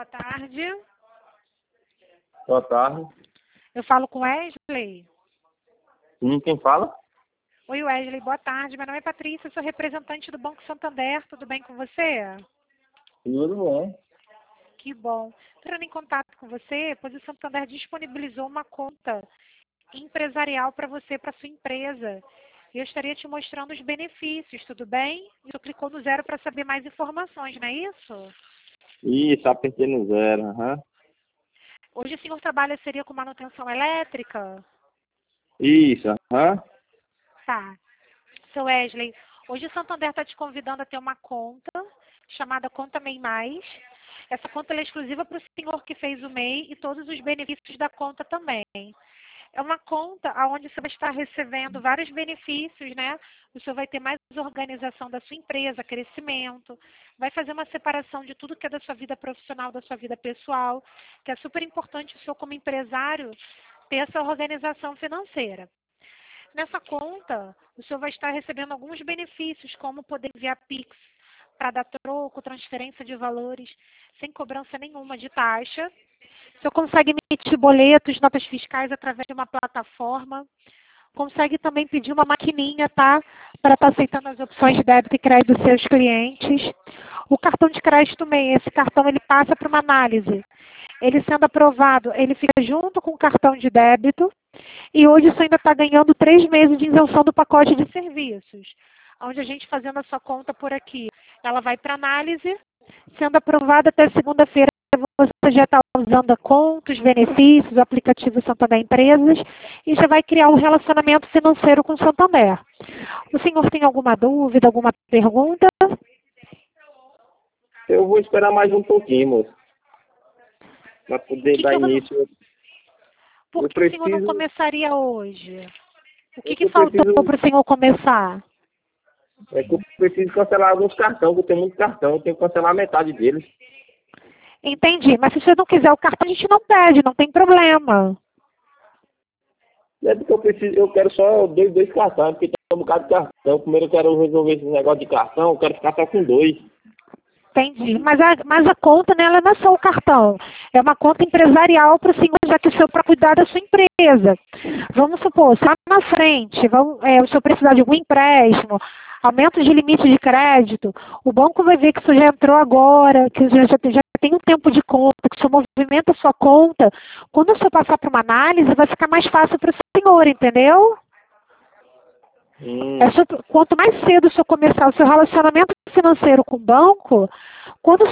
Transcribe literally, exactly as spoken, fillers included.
boa tarde. Boa tarde. Eu falo com Wesley. Sim, quem fala? Oi, Wesley, boa tarde. Meu nome é Patrícia, sou representante do Banco Santander. Tudo bem com você? Tudo bom. Que bom. Entrando em contato com você, pois o Santander disponibilizou uma conta empresarial para você, para sua empresa. E eu estaria te mostrando os benefícios, tudo bem? Você clicou no zero para saber mais informações, não é isso? Isso, apertei no zero, aham. Hoje o senhor trabalha seria com manutenção elétrica? Isso, aham. Tá. Seu Wesley, hoje o Santander está te convidando a ter uma conta chamada Conta MEI Mais. Essa conta ela é exclusiva para o senhor que fez o M E I e todos os benefícios da conta também. É uma conta onde você vai estar recebendo vários benefícios, né? O senhor vai ter mais organização da sua empresa, crescimento, vai fazer uma separação de tudo que é da sua vida profissional, da sua vida pessoal, que é super importante o senhor como empresário ter essa organização financeira. Nessa conta, o senhor vai estar recebendo alguns benefícios, como poder enviar Pix para dar troco, transferência de valores, sem cobrança nenhuma de taxa. O senhor consegue emitir boletos, notas fiscais através de uma plataforma. Consegue também pedir uma maquininha, tá? Para estar aceitando as opções de débito e crédito dos seus clientes. O cartão de crédito M E I, esse cartão ele passa para uma análise. Ele sendo aprovado, ele fica junto com o cartão de débito. E hoje você ainda está ganhando três meses de isenção do pacote de serviços. Onde a gente fazendo a sua conta por aqui, ela vai para análise, sendo aprovada até segunda-feira, você já está usando a conta, os benefícios, o aplicativo Santander Empresas e já vai criar um relacionamento financeiro com o Santander. O senhor tem alguma dúvida, alguma pergunta? Eu vou esperar mais um pouquinho, moço. Para poder que dar que eu... início. Por eu que preciso... o senhor não preciso... começaria hoje? O que, que eu faltou preciso... para o senhor começar? É que eu preciso cancelar alguns cartões, porque eu tenho muito cartão, eu tenho que cancelar metade deles. Entendi, mas se você não quiser o cartão, a gente não pede, não tem problema. É porque eu preciso, eu quero só dois, dois cartões, porque tem um bocado de cartão. Primeiro eu quero resolver esse negócio de cartão, eu quero ficar só com dois. Entendi, mas a, mas a conta, né, ela não é só o cartão, é uma conta empresarial para o senhor, já que o senhor para cuidar da sua empresa. Vamos supor, se lá na frente vamos, é, o senhor precisar de algum empréstimo, aumento de limite de crédito, o banco vai ver que o senhor já entrou agora, que o senhor já, já tem um tempo de conta, que o senhor movimenta a sua conta. Quando o senhor passar para uma análise, vai ficar mais fácil para o senhor, entendeu? Hum. É, quanto mais cedo o senhor começar o seu relacionamento financeiro com o banco, quando